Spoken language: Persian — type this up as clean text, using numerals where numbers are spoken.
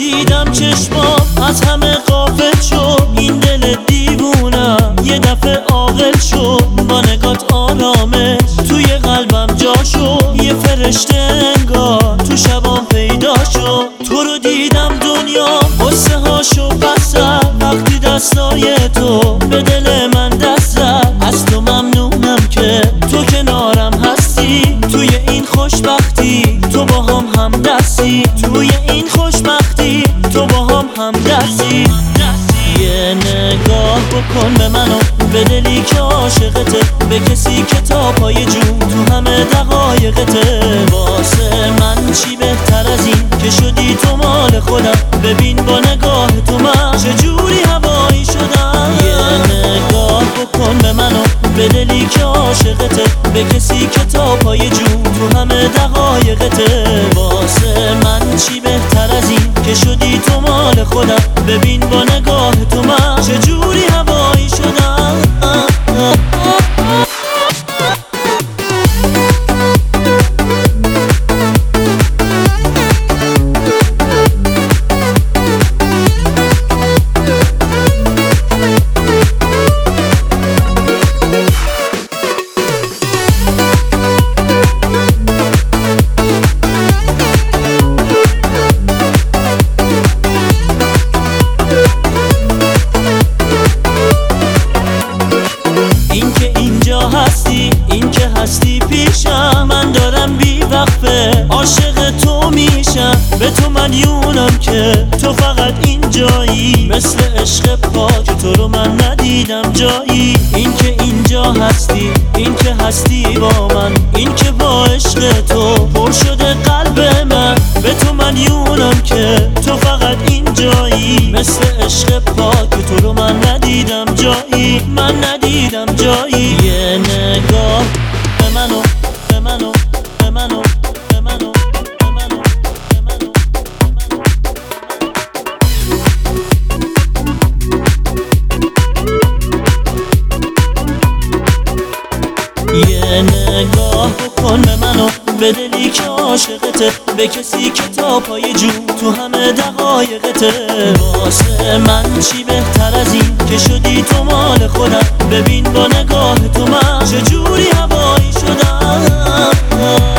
دیدم چشمام از همه غافل شد، این دل دیوونم یه دفعه عاقل شد. با نگات آرامش توی قلبم جا شد، یه فرشته انگار تو شبام پیدا شد. تو رو دیدم دنیا قصه هاشو بسر، وقتی دستای تو به دل من دست زد. از تو ممنونم که تو کنارم هستی، توی این خوشبختی تو با هم دستی، توی این خوشبختی تو با هم دستی. یه نگاه بکن به منو، به دلی که عاشقته، به کسی که تا پای جون تو همه دقایقته. واسه من چی بهتر از این که شدی تو مال خودم، ببین با نگاه تو من چجوری هوایی شدم. یه نگاه بکن به منو، به دلی که عاشقته، به کسی که تا پای جون تو همه دقایقته. واسه من چی بهتر از این که شدی تو مال خودم، ببین با نگاه تو من چجوری هوایی شدم. این که هستی پیشم، من دارم بی وقفه عاشق تو میشم. به تو مدیونم که تو فقط اینجایی، مثل عشق پاک تو رو من ندیدم جایی. این که اینجا هستی، این که هستی با من، این که با عشق تو پر شده قلب من. به تو مدیونم که تو فقط اینجایی، مثل عشق پاک تو رو من ندیدم جایی، من ندیدم جایی. یه نگاه به منو، به منو، به منو، به منو، به منو، به منو. یه نگاه بکن به منو، به دلی که عاشقته، به کسی که تا پای جون تو همه دقایقته. واسه من چی بهتر از این که شدی تو مال خودم، ببین با نگاه تو من چجوری هوایی شدم.